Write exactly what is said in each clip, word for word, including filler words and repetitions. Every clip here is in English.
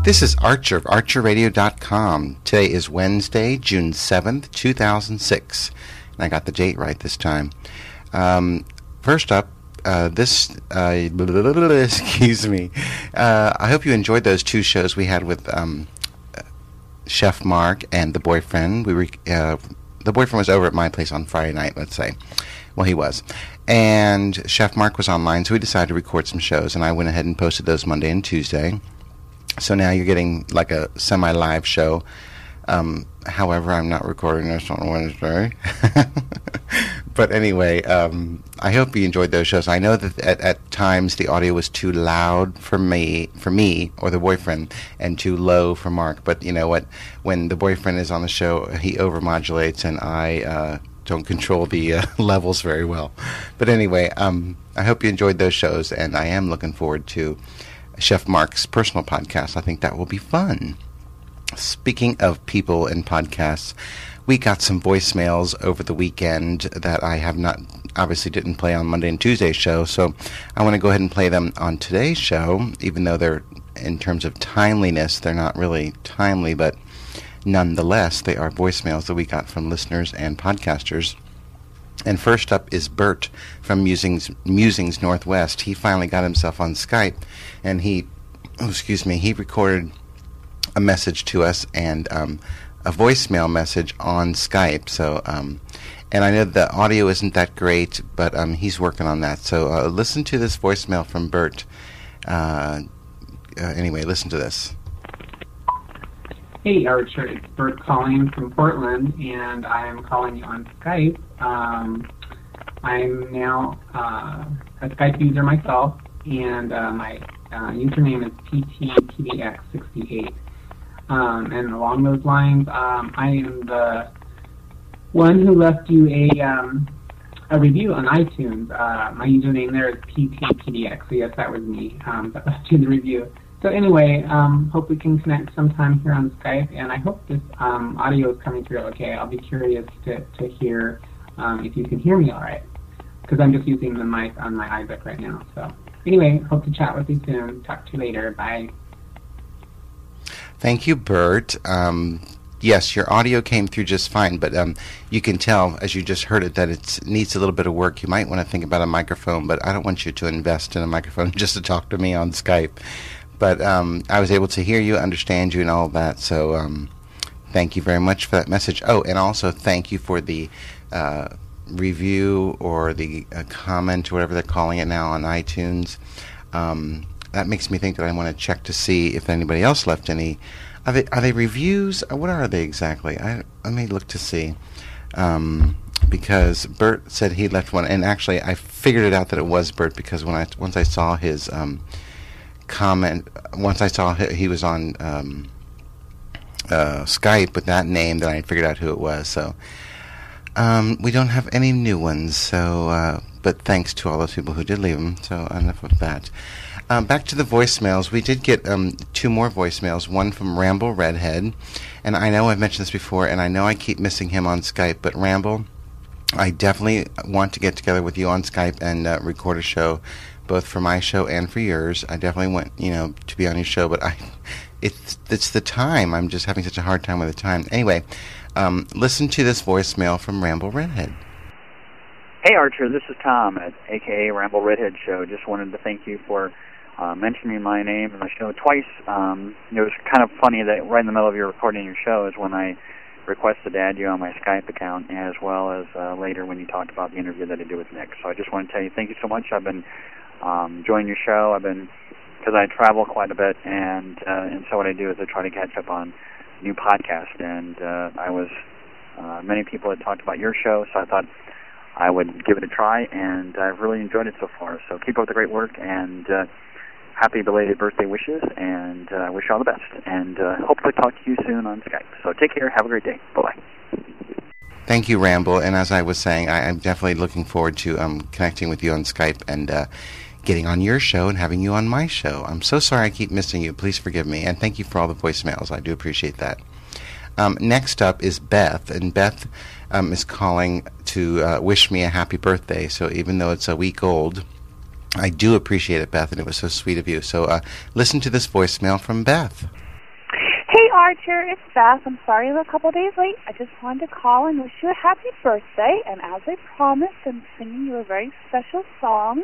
This is Archer of Archer Radio dot com. Today is Wednesday, June seventh, two thousand six. And I got the date right this time. Um, first up, uh, this, uh, excuse me. Uh, I hope you enjoyed those two shows we had with um, Chef Mark and the boyfriend. We were, uh, the boyfriend was over at my place on Friday night, let's say. Well, he was. And Chef Mark was online, so we decided to record some shows, and I went ahead and posted those Monday and Tuesday. So now you're getting like a semi-live show. Um, however, I'm not recording this on Wednesday. But anyway, um, I hope you enjoyed those shows. I know that at, at times the audio was too loud for me, for me or the boyfriend, and too low for Mark. But you know what? When the boyfriend is on the show, he overmodulates, and I uh, don't control the uh, levels very well. But anyway, um, I hope you enjoyed those shows, and I am looking forward to Chef Mark's personal podcast. I think that will be fun. Speaking of people and podcasts, we got some voicemails over the weekend that I have not, obviously didn't play on Monday and Tuesday's show, so I want to go ahead and play them on today's show, even though they're, in terms of timeliness, they're not really timely, but nonetheless, they are voicemails that we got from listeners and podcasters. And first up is Bert from Musings, Musings Northwest. He finally got himself on Skype, and he, oh, excuse me, he recorded a message to us and um, a voicemail message on Skype. So, um, and I know the audio isn't that great, but um, he's working on that. So uh, listen to this voicemail from Bert. Uh, uh, anyway, listen to this. Hey Archer, it's Bert calling from Portland, and I'm calling you on Skype. Um, I'm now uh, a Skype user myself, and uh, my uh, username is P T P D X sixty-eight. Um, and along those lines, um, I am the one who left you a um, a review on iTunes. Uh, my username there is P T P D X, so yes, that was me um, that left you the review. So anyway, um, hope we can connect sometime here on Skype, and I hope this um, audio is coming through okay. I'll be curious to, to hear um, if you can hear me all right, because I'm just using the mic on my iBook right now. So anyway, hope to chat with you soon. Talk to you later. Bye. Thank you, Bert. Um, yes, your audio came through just fine, but um, you can tell, as you just heard it, that it needs a little bit of work. You might want to think about a microphone, but I don't want you to invest in a microphone just to talk to me on Skype. But um, I was able to hear you, understand you, and all of that. So um, thank you very much for that message. Oh, and also thank you for the uh, review or the uh, comment, or whatever they're calling it now, on iTunes. Um, that makes me think that I want to check to see if anybody else left any. Are they, are they reviews? What are they exactly? I, let me look to see. Um, because Bert said he left one, and actually I figured it out that it was Bert, because when I once I saw his um, comment, once I saw he, he was on um, uh, Skype with that name, then I figured out who it was. So um, we don't have any new ones, so uh, but thanks to all those people who did leave them. So enough of that. Um, back to the voicemails. We did get um, two more voicemails, one from Ramble Redhead, and I know I've mentioned this before, and I know I keep missing him on Skype, but Ramble, I definitely want to get together with you on Skype and uh, record a show, both for my show and for yours. I definitely want, you know, to be on your show, but I, it's it's the time. I'm just having such a hard time with the time. Anyway, um, listen to this voicemail from Ramble Redhead. Hey Archer, this is Tom at A K A Ramble Redhead Show. Just wanted to thank you for uh, mentioning my name in the show twice. Um, it was kind of funny that right in the middle of your recording your show is when I requested to add you on my Skype account, as well as uh, later when you talked about the interview that I did with Nick. So I just want to tell you thank you so much. I've been um, enjoying your show. I've been, because I travel quite a bit, and uh, and so what I do is I try to catch up on new podcasts. And uh, I was, uh, many people had talked about your show, so I thought I would give it a try, and I've really enjoyed it so far. So keep up the great work, and uh, happy belated birthday wishes, and I uh, wish you all the best. And uh, hopefully talk to you soon on Skype. So take care. Have a great day. Bye-bye. Thank you, Ramble. And as I was saying, I, I'm definitely looking forward to um, connecting with you on Skype and uh, getting on your show and having you on my show. I'm so sorry I keep missing you. Please forgive me. And thank you for all the voicemails. I do appreciate that. Um, next up is Beth. And Beth um, is calling to uh, wish me a happy birthday. So even though it's a week old, I do appreciate it, Beth, and it was so sweet of you. So uh, listen to this voicemail from Beth. Hey Archer, it's Beth. I'm sorry I'm a couple days late. I just wanted to call and wish you a happy birthday. And as I promised, I'm singing you a very special song.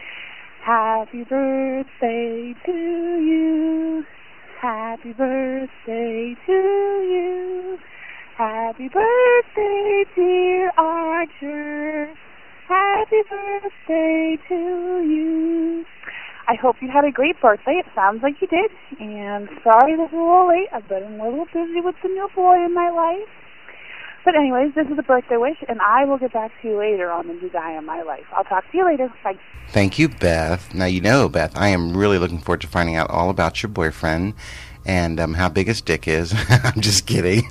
Happy birthday to you. Happy birthday to you. Happy birthday, dear Archer. Happy birthday to you. I hope you had a great birthday. It sounds like you did. And sorry that we're a little late. I've been a little busy with the new boy in my life. But anyways, this is a birthday wish, and I will get back to you later on the new guy in my life. I'll talk to you later. Bye. Thank you, Beth. Now, you know, Beth, I am really looking forward to finding out all about your boyfriend and um, how big his dick is. I'm just kidding.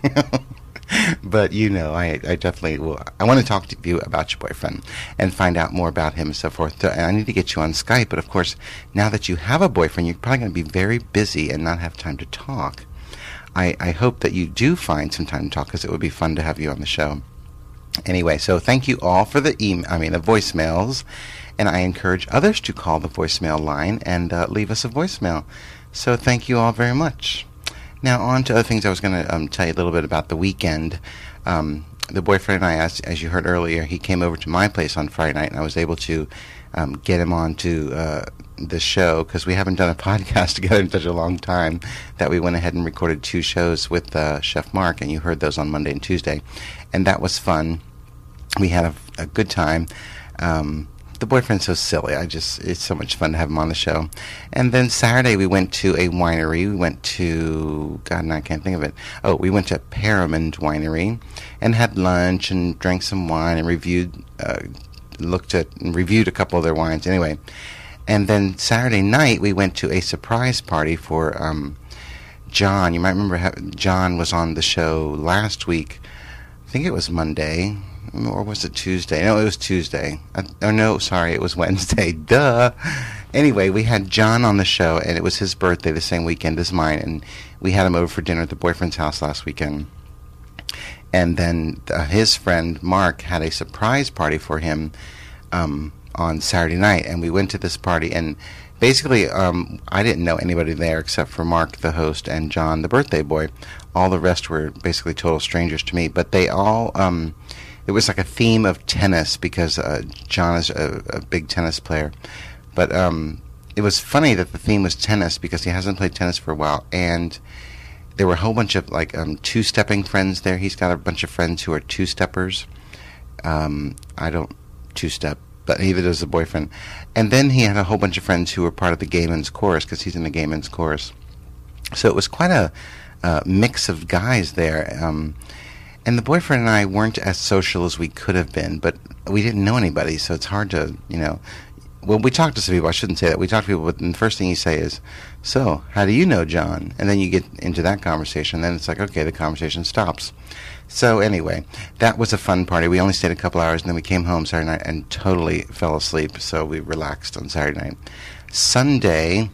But, you know, I, I definitely will. I want to talk to you about your boyfriend and find out more about him and so forth. And I need to get you on Skype. But, of course, now that you have a boyfriend, you're probably going to be very busy and not have time to talk. I, I hope that you do find some time to talk because it would be fun to have you on the show. Anyway, so thank you all for the email, I mean, the voicemails. And I encourage others to call the voicemail line and uh, leave us a voicemail. So thank you all very much. Now, on to other things. I was going to um, tell you a little bit about the weekend. Um, the boyfriend and I, as, as you heard earlier, he came over to my place on Friday night, and I was able to um, get him on to uh, the show because we haven't done a podcast together in such a long time that we went ahead and recorded two shows with uh, Chef Mark, and you heard those on Monday and Tuesday. And that was fun. We had a, a good time. Um The boyfriend's so silly. I just, it's so much fun to have him on the show. And then Saturday we went to a winery. We went to, God, no, I can't think of it. Oh, we went to Paramount Winery and had lunch and drank some wine and reviewed, uh, looked at and reviewed a couple of their wines. Anyway, and then Saturday night we went to a surprise party for um, John. You might remember how John was on the show last week. I think it was Monday. Or was it Tuesday? No, it was Tuesday. Uh, oh, no, sorry, it was Wednesday. Duh. Anyway, we had John on the show, and it was his birthday the same weekend as mine, and we had him over for dinner at the boyfriend's house last weekend. And then uh, his friend, Mark, had a surprise party for him um, on Saturday night, and we went to this party, and basically um, I didn't know anybody there except for Mark, the host, and John, the birthday boy. All the rest were basically total strangers to me, but they all... Um, It was like a theme of tennis because uh, John is a, a big tennis player. But um, it was funny that the theme was tennis because he hasn't played tennis for a while. And there were a whole bunch of like um, two-stepping friends there. He's got a bunch of friends who are two-steppers. Um, I don't two-step, but neither does the boyfriend. And then he had a whole bunch of friends who were part of the Gay Men's Chorus because he's in the Gay Men's Chorus. So it was quite a uh, mix of guys there. Um And the boyfriend and I weren't as social as we could have been, but we didn't know anybody, so it's hard to, you know... Well, we talked to some people. I shouldn't say that. We talked to people, but the first thing you say is, so, how do you know John? And then you get into that conversation, and then it's like, okay, the conversation stops. So anyway, that was a fun party. We only stayed a couple hours, and then we came home Saturday night and totally fell asleep, so we relaxed on Saturday night. Sunday,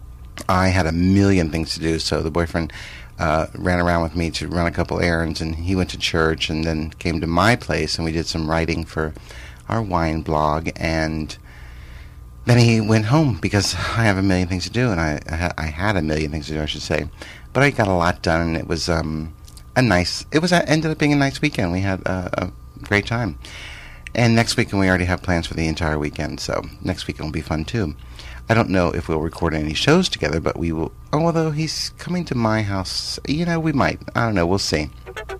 I had a million things to do, so the boyfriend... Uh, ran around with me to run a couple errands, and he went to church and then came to my place, and we did some writing for our wine blog, and then he went home because I have a million things to do, and I, I, ha- I had a million things to do, I should say. But I got a lot done, and it was um, a nice, it was a, ended up being a nice weekend. We had a, a great time. And next weekend we already have plans for the entire weekend, so next weekend will be fun too. I don't know if we'll record any shows together, but we will. Oh, although he's coming to my house, you know, we might. I don't know. We'll see.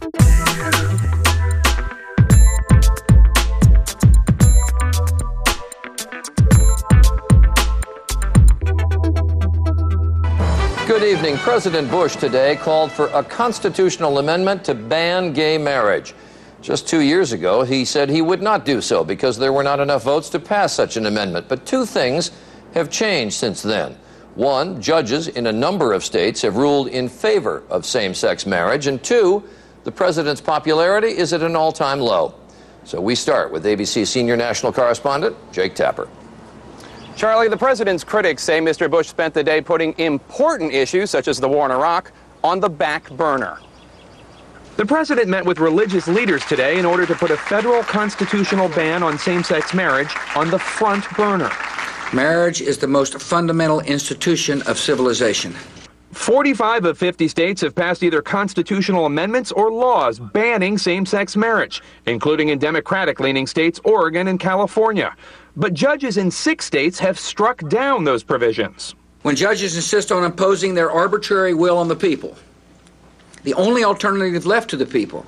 Good evening. President Bush today called for a constitutional amendment to ban gay marriage. Just two years ago, he said he would not do so because there were not enough votes to pass such an amendment. But two things have changed since then. One, judges in a number of states have ruled in favor of same-sex marriage. And two, the president's popularity is at an all-time low. So we start with A B C senior national correspondent Jake Tapper. Charlie, the president's critics say Mister Bush spent the day putting important issues, such as the war in Iraq, on the back burner. The president met with religious leaders today in order to put a federal constitutional ban on same-sex marriage on the front burner. Marriage is the most fundamental institution of civilization. forty-five of fifty states have passed either constitutional amendments or laws banning same-sex marriage, including in Democratic-leaning states Oregon and California. But judges in six states have struck down those provisions. When judges insist on imposing their arbitrary will on the people, the only alternative left to the people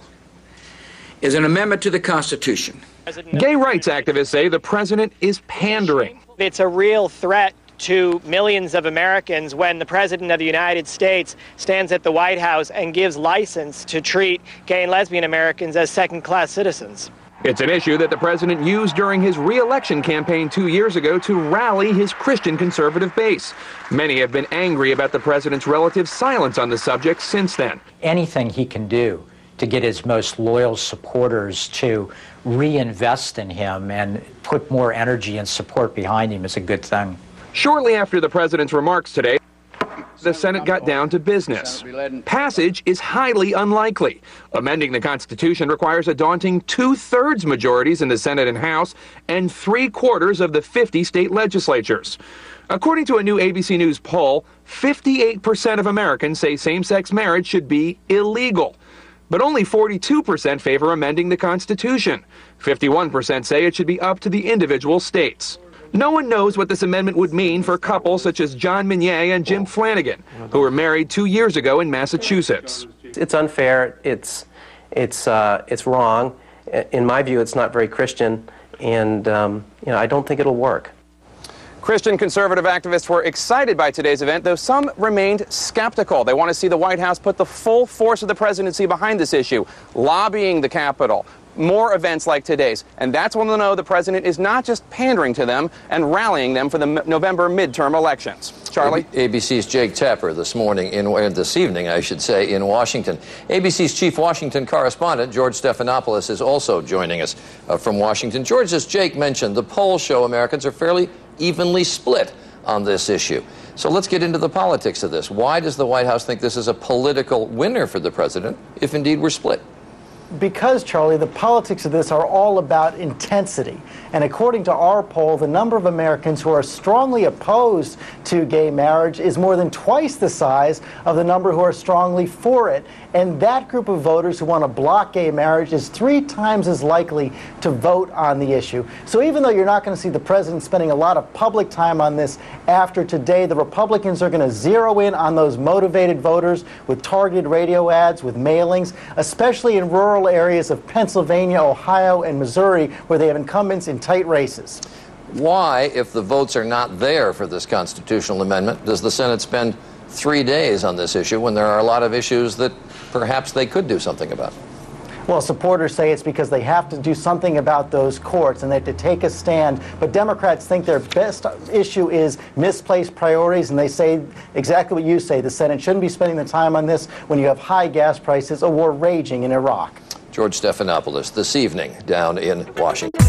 is an amendment to the Constitution. Gay rights activists say the president is pandering. It's a real threat to millions of Americans when the President of the United States stands at the White House and gives license to treat gay and lesbian Americans as second-class citizens. It's an issue that the president used during his re-election campaign two years ago to rally his Christian conservative base. Many have been angry about the president's relative silence on the subject since then. Anything he can do to get his most loyal supporters to reinvest in him and put more energy and support behind him is a good thing. Shortly after the president's remarks today, the Senate got down to business. Passage is highly unlikely. Amending the Constitution requires a daunting two-thirds majorities in the Senate and House and three-quarters of the fifty state legislatures. According to a new A B C News poll, fifty-eight percent of Americans say same-sex marriage should be illegal. But only forty-two percent favor amending the Constitution. fifty-one percent say it should be up to the individual states. No one knows what this amendment would mean for couples such as John Minier and Jim Flanagan, who were married two years ago in Massachusetts. It's unfair. It's it's uh, it's wrong. In my view, it's not very Christian, and um, you know, I don't think it'll work. Christian conservative activists were excited by today's event, though some remained skeptical. They want to see the White House put the full force of the presidency behind this issue, lobbying the Capitol, more events like today's. And that's when they'll know the president is not just pandering to them and rallying them for the m- November midterm elections. Charlie? A B C's Jake Tapper this morning, in uh, this evening, I should say, in Washington. A B C's chief Washington correspondent, George Stephanopoulos, is also joining us uh, from Washington. George, as Jake mentioned, the polls show Americans are fairly evenly split on this issue. So let's get into the politics of this. Why does the White House think this is a political winner for the president, if indeed we're split? Because, Charlie, the politics of this are all about intensity. And according to our poll, the number of Americans who are strongly opposed to gay marriage is more than twice the size of the number who are strongly for it. And that group of voters who want to block gay marriage is three times as likely to vote on the issue. So even though you're not going to see the president spending a lot of public time on this after today, the Republicans are going to zero in on those motivated voters with targeted radio ads, with mailings, especially in rural areas of Pennsylvania, Ohio, and Missouri, where they have incumbents in tight races. Why, if the votes are not there for this constitutional amendment, does the Senate spend three days on this issue when there are a lot of issues that perhaps they could do something about? Well, supporters say it's because they have to do something about those courts and they have to take a stand. But Democrats think their best issue is misplaced priorities, and they say exactly what you say. The Senate shouldn't be spending the time on this when you have high gas prices, a war raging in Iraq. George Stephanopoulos this evening down in Washington.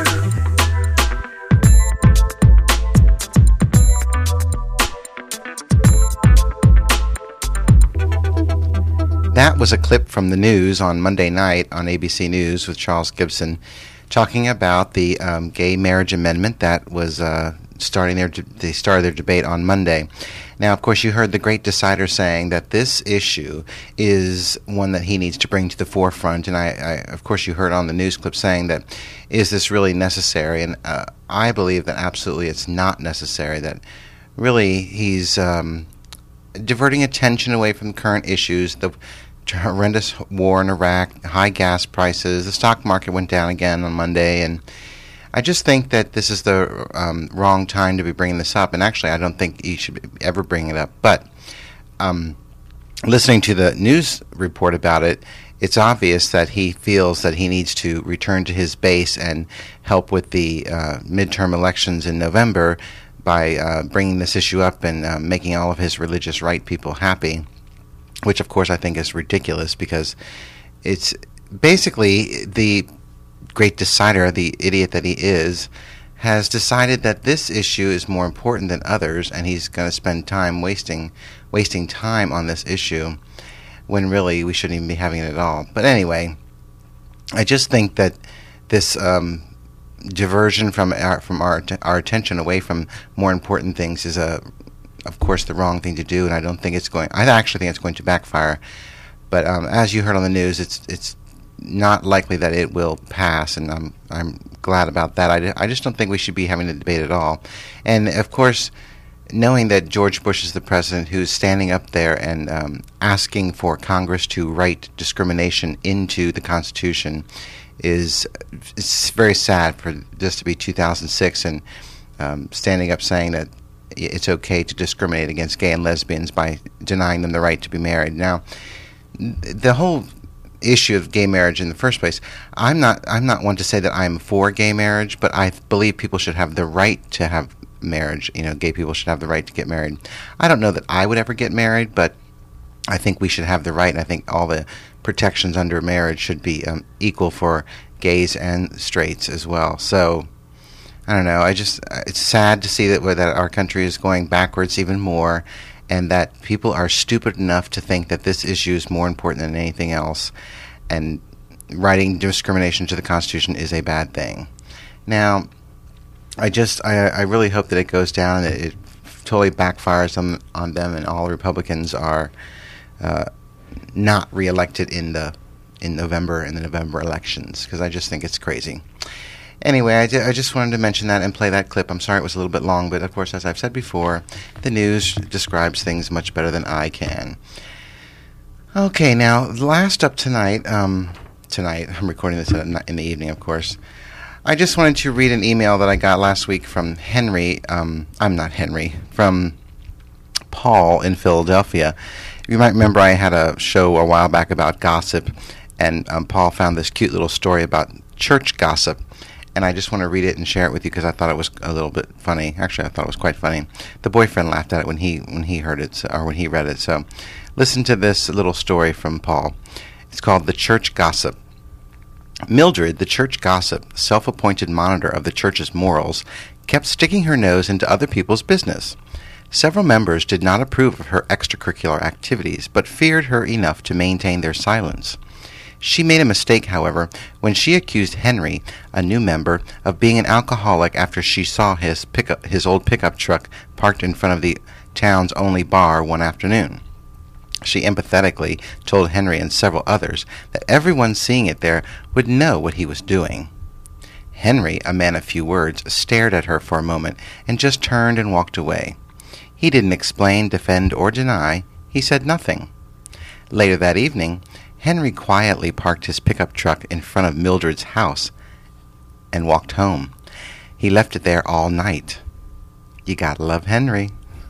That was a clip from the news on Monday night on A B C News with Charles Gibson talking about the um, gay marriage amendment that was uh, starting their de- they started their debate on Monday. Now, of course, you heard the great decider saying that this issue is one that he needs to bring to the forefront, and I, I of course, you heard on the news clip saying that, is this really necessary? And uh, I believe that absolutely it's not necessary, that really he's um, diverting attention away from current issues, the horrendous war in Iraq, high gas prices, the stock market went down again on Monday, and I just think that this is the um, wrong time to be bringing this up. And actually, I don't think he should ever bring it up. But um, listening to the news report about it, it's obvious that he feels that he needs to return to his base and help with the uh, midterm elections in November by uh, bringing this issue up and uh, making all of his religious right people happy, which, of course, I think is ridiculous because it's basically the great decider, the idiot that he is, has decided that this issue is more important than others, and he's going to spend time wasting wasting time on this issue when really we shouldn't even be having it at all. But anyway, I just think that this um, diversion from our, from our our attention away from more important things is a of course, the wrong thing to do, and I don't think it's going. I actually think it's going to backfire. But um, as you heard on the news, it's it's not likely that it will pass, and I'm I'm glad about that. I, I just don't think we should be having a debate at all. And of course, knowing that George Bush is the president who's standing up there and um, asking for Congress to write discrimination into the Constitution is it's very sad for this to be two thousand six and um, standing up saying that it's okay to discriminate against gay and lesbians by denying them the right to be married. Now, the whole issue of gay marriage in the first place, I'm not I'm not one to say that I'm for gay marriage, but I believe people should have the right to have marriage. You know, gay people should have the right to get married. I don't know that I would ever get married, but I think we should have the right, and I think all the protections under marriage should be um, equal for gays and straights as well. So, I don't know. I just it's sad to see that that our country is going backwards even more, and that people are stupid enough to think that this issue is more important than anything else, and writing discrimination to the Constitution is a bad thing. Now, I just I, I really hope that it goes down and it, it totally backfires on on them, and all Republicans are uh, not reelected in the in November in the November elections, because I just think it's crazy. Anyway, I, I just wanted to mention that and play that clip. I'm sorry it was a little bit long, but of course, as I've said before, the news describes things much better than I can. Okay, now, last up tonight, um, tonight, I'm recording this in the evening, of course, I just wanted to read an email that I got last week from Henry, um, I'm not Henry, from Paul in Philadelphia. You might remember I had a show a while back about gossip, and um, Paul found this cute little story about church gossip. And I just want to read it and share it with you because I thought it was a little bit funny. Actually, I thought it was quite funny. The boyfriend laughed at it when he when he heard it, so, or when he read it. So listen to this little story from Paul. It's called The Church Gossip. Mildred, the church gossip, self-appointed monitor of the church's morals, kept sticking her nose into other people's business. Several members did not approve of her extracurricular activities, but feared her enough to maintain their silence. She made a mistake, however, when she accused Henry, a new member, of being an alcoholic after she saw his pickup, his old pickup truck parked in front of the town's only bar one afternoon. She empathetically told Henry and several others that everyone seeing it there would know what he was doing. Henry, a man of few words, stared at her for a moment and just turned and walked away. He didn't explain, defend, or deny. He said nothing. Later that evening, Henry quietly parked his pickup truck in front of Mildred's house and walked home. He left it there all night. You gotta love Henry.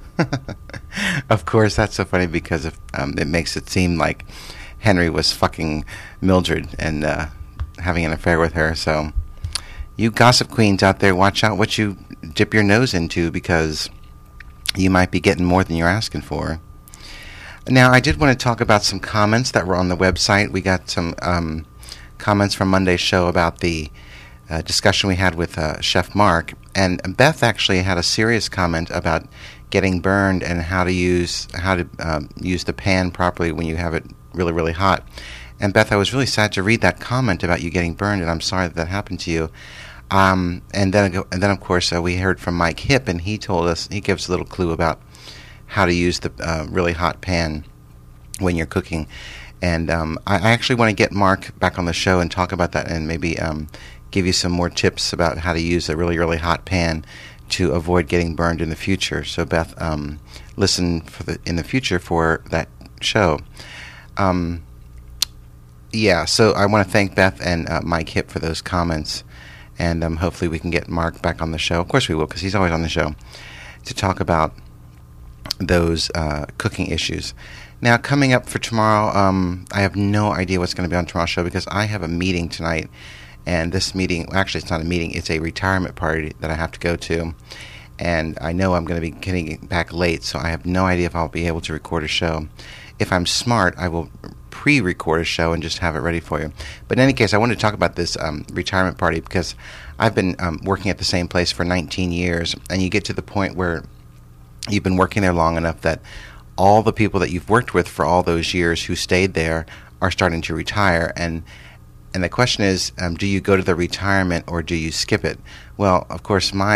Of course, that's so funny because of, um, it makes it seem like Henry was fucking Mildred and uh, having an affair with her. So, you gossip queens out there, watch out what you dip your nose into, because you might be getting more than you're asking for. Now, I did want to talk about some comments that were on the website. We got some um, comments from Monday's show about the uh, discussion we had with uh, Chef Mark. And Beth actually had a serious comment about getting burned and how to use how to um, use the pan properly when you have it really, really hot. And Beth, I was really sad to read that comment about you getting burned, and I'm sorry that that happened to you. Um, and then, and then of course, uh, we heard from Mike Hipp, and he told us, he gives a little clue about how to use the uh, really hot pan when you're cooking. And um, I, I actually want to get Mark back on the show and talk about that, and maybe um, give you some more tips about how to use a really, really hot pan to avoid getting burned in the future. So Beth, um, listen for the in the future for that show. Um, yeah, so I want to thank Beth and uh, Mike Hipp for those comments, and um, hopefully we can get Mark back on the show. Of course we will, because he's always on the show, to talk about those uh, cooking issues. Now, coming up for tomorrow, um, I have no idea what's going to be on tomorrow's show because I have a meeting tonight, and this meeting, actually it's not a meeting, it's a retirement party that I have to go to, and I know I'm going to be getting back late, so I have no idea if I'll be able to record a show. If I'm smart, I will pre-record a show and just have it ready for you. But in any case, I wanted to talk about this um, retirement party because I've been um, working at the same place for nineteen years, and you get to the point where you've been working there long enough that all the people that you've worked with for all those years who stayed there are starting to retire. And and the question is, um, do you go to the retirement or do you skip it? Well, of course, my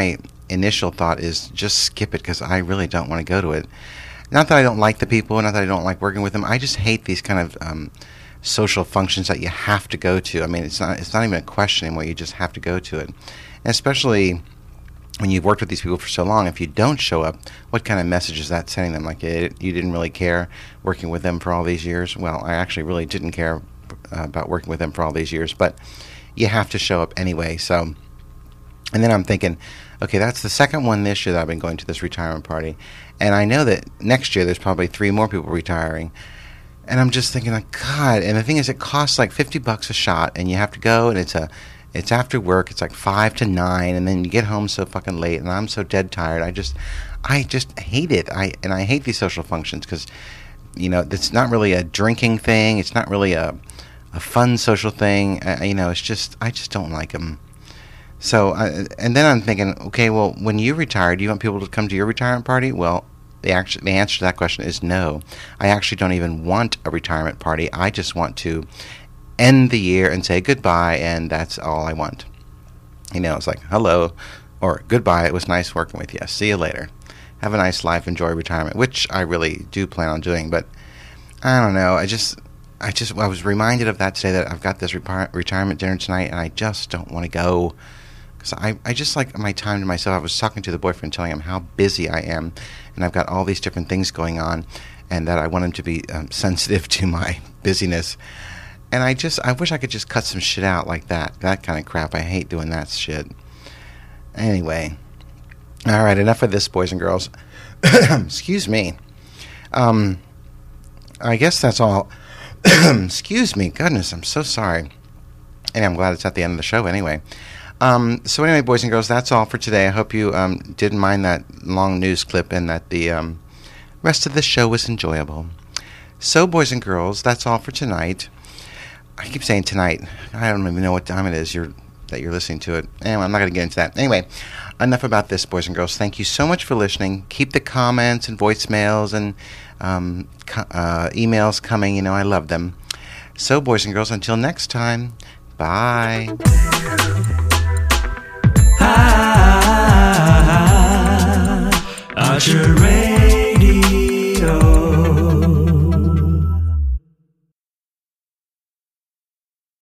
initial thought is just skip it because I really don't want to go to it. Not that I don't like the people, not that I don't like working with them. I just hate these kind of um, social functions that you have to go to. I mean, it's not it's not even a question anymore. You just have to go to it. And especially when you've worked with these people for so long, if you don't show up, what kind of message is that sending them? Like, it, you didn't really care working with them for all these years? Well, I actually really didn't care uh, about working with them for all these years, but you have to show up anyway. So, and then I'm thinking, okay, that's the second one this year that I've been going to this retirement party. And I know that next year there's probably three more people retiring. And I'm just thinking, like, God. And the thing is, it costs like fifty bucks a shot, and you have to go, and it's a, it's after work. It's like five to nine, and then you get home so fucking late, and I'm so dead tired. I just, I just hate it. I and I hate these social functions because, you know, it's not really a drinking thing. It's not really a, a fun social thing. Uh, you know, it's just, I just don't like them. So, uh, and then I'm thinking, okay, well, when you retire, do you want people to come to your retirement party? Well, the, actually, the answer to that question is no. I actually don't even want a retirement party. I just want to end the year and say goodbye, and that's all I want. You know, it's like, hello, or goodbye, it was nice working with you. See you later. Have a nice life, enjoy retirement, which I really do plan on doing, but I don't know. I just, I just, I was reminded of that today, that I've got this reti- retirement dinner tonight, and I just don't want to go. Because I, I just like my time to myself. I was talking to the boyfriend, telling him how busy I am, and I've got all these different things going on, and that I want him to be um, sensitive to my busyness. And I just, I wish I could just cut some shit out like that. That kind of crap. I hate doing that shit. Anyway. All right, enough of this, boys and girls. Excuse me. Um, I guess that's all. Excuse me. Goodness, I'm so sorry. And I'm glad it's at the end of the show anyway. Um, so anyway, boys and girls, that's all for today. I hope you um, didn't mind that long news clip, and that the um, rest of the show was enjoyable. So, boys and girls, that's all for tonight. I keep saying tonight. I don't even know what time it is you're, that you're listening to it. Anyway, I'm not going to get into that. Anyway, enough about this, boys and girls. Thank you so much for listening. Keep the comments and voicemails and um, co- uh, emails coming. You know, I love them. So, boys and girls, until next time, bye. Archer Radio.